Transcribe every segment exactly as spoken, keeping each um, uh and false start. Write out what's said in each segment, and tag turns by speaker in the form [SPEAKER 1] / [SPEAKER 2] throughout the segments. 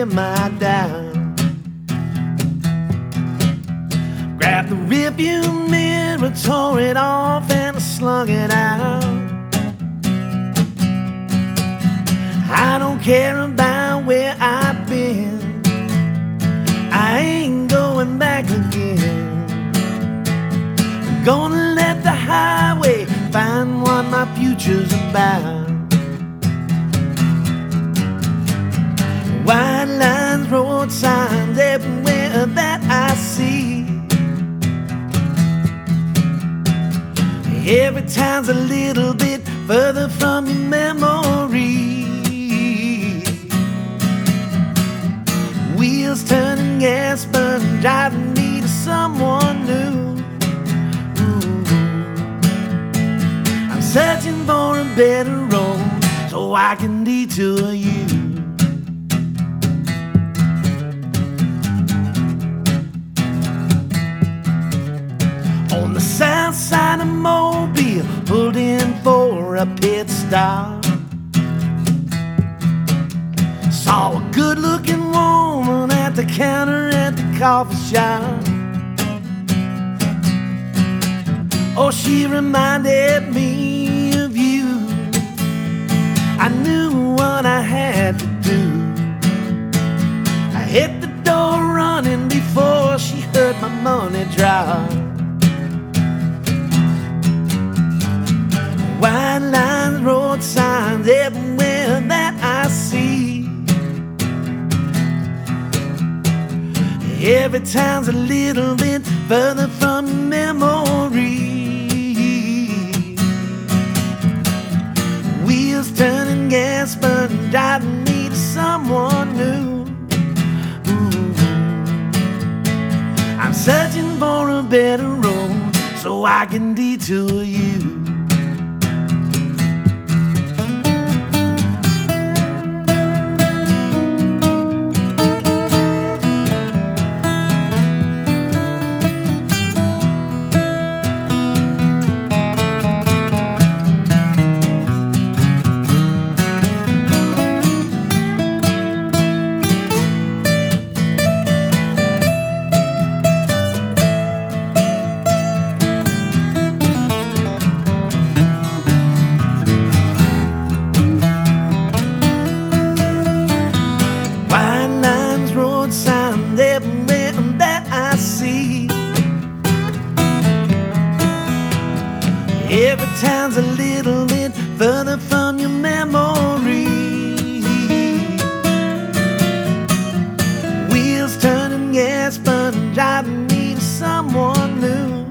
[SPEAKER 1] clear my doubt. Grabbed the rearview mirror, tore it off and I slung it out. I don't care about where I've been, I ain't going back again. I'm gonna let the highway find what my future's about. White lines, road signs everywhere that I see. Every time's a little bit further from your memory. Wheels turning, gas burning, driving me to someone new. Ooh. I'm searching for a better road so I can detour you. On the south side of Mobile, pulled in for a pit stop. Saw a good-looking woman at the counter at the coffee shop. Oh, she reminded me of you. I knew what I had to do. I hit the door running before she heard my money drop. White lines, road signs everywhere that I see. Every time's a little bit further from memory. Wheels turning, gas burning, driving me to someone new. Ooh. I'm searching for a better road so I can detour you. Everywhere that I see, every time's a little bit further from your memory. Wheels turning, gas burning, driving me to someone new.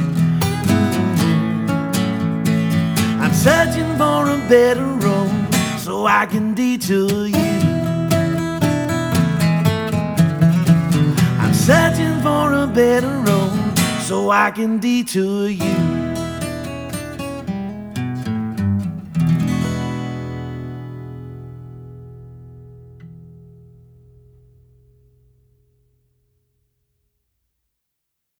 [SPEAKER 1] I'm searching for a better road so I can detour you. Searching for a better road so I can detour you.